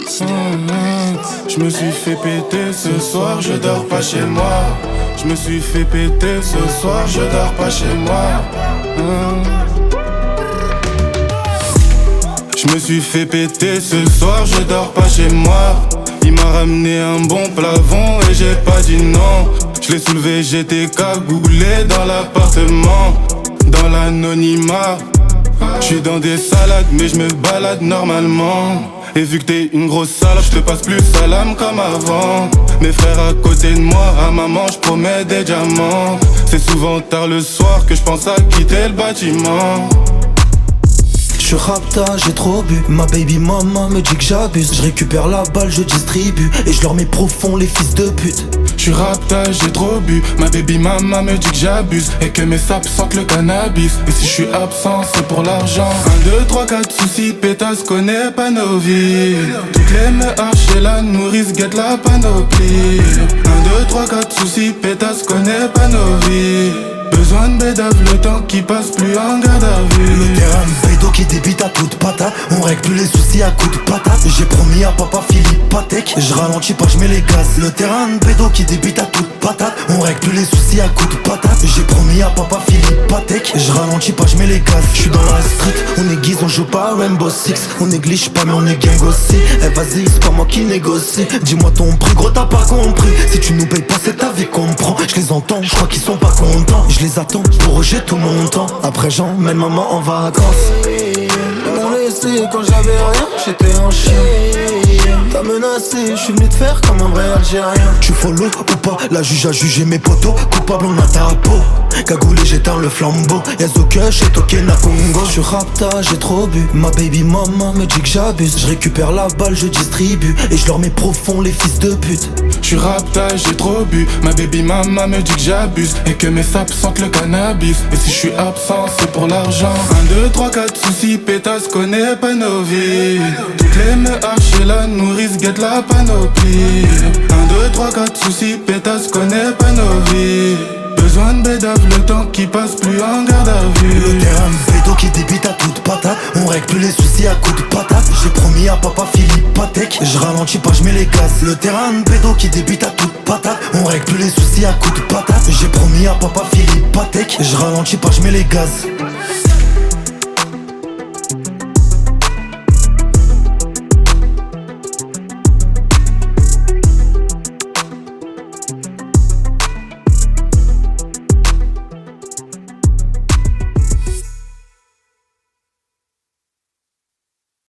Je me suis fait péter ce soir, je dors pas chez moi. Je me suis fait péter ce soir, je dors pas chez moi. Je me suis fait péter ce soir, je dors pas chez moi. Il m'a ramené un bon plafond et j'ai pas dit non. Je l'ai soulevé, j'étais cagoulé dans l'appartement, dans l'anonymat. J'suis dans des salades mais je me balade normalement. Et vu que t'es une grosse salope, je te passe plus salam comme avant. Mes frères à côté de moi, à maman je promets des diamants. C'est souvent tard le soir que je pense à quitter le bâtiment. Je suis rapta, j'ai trop bu. Ma baby mama me dit que j'abuse. Je récupère la balle, je distribue. Et je leur mets profond les fils de pute. Je suis rapta, j'ai trop bu. Ma baby mama me dit que j'abuse. Et que mes sapes sentent le cannabis. Et si je suis absent, c'est pour l'argent. 1, 2, 3, 4 soucis, pétasse, connaît pas nos vies. Toutes les meurs chez la nourrice, guette la panoplie. 1, 2, 3, 4 soucis, pétasse, connaît pas nos vies. Besoin de bédave, le temps qui passe plus en garde à vue. Le terrain bédo qui débite à toute patate. On règle plus les soucis à coups de patate. J'ai promis à papa Philippe Patek. Je ralentis pas, je mets les gaz. Le terrain bédo qui débite à toute patate. On règle plus les soucis à coups de patate. J'ai promis à papa Philippe Patek. Je ralentis pas, je mets les gaz. Je suis dans la street, on aiguise, on joue pas à Rainbow Six. On néglige pas mais on est gang aussi. Eh vas-y, c'est pas moi qui négocie. Dis-moi ton prix, gros t'as pas compris. Si tu nous payes pas c'est ta vie qu'on prend. Je les entends, je crois qu'ils sont pas contents. Je les attends pour rejeter tout mon temps. Après j'emmène maman en vacances. M'ont laissé quand j'avais rien, j'étais un chien. T'as menacé, je suis venu te faire comme un vrai Algérien. Tu follow ou pas, la juge a jugé mes potos. Coupable on a ta peau. Cagoulé j'éteins le flambeau. Yazuke chez Tokena Congo. Je suis rapta, j'ai trop bu. Ma baby maman me dit que j'abuse. Je récupère la balle, je distribue. Et je leur mets profond les fils de pute. Je suis rapta, j'ai trop bu. Ma baby mama me dit que j'abuse. Et que mes sapes sentent le cannabis. Et si je suis absent, c'est pour l'argent. 1, 2, 3, 4 soucis, pétasse, connaît pas nos vies. Toutes les meurs chez la nourrice, guette la panoplie. 1, 2, 3, 4 soucis, pétasse, connaît pas nos vies. Besoin de bédave, le temps qui passe plus en garde à vue. Le terrain bédo qui débite à toute patate. On règle plus les soucis à coups de patate. J'ai promis à papa Philippe Patek. Je ralentis pas, je mets les gaz. Le terrain bédo qui débite à toute patate. On règle plus les soucis à coups de patate. J'ai promis à papa Philippe Patek. Je ralentis pas, je mets les gaz.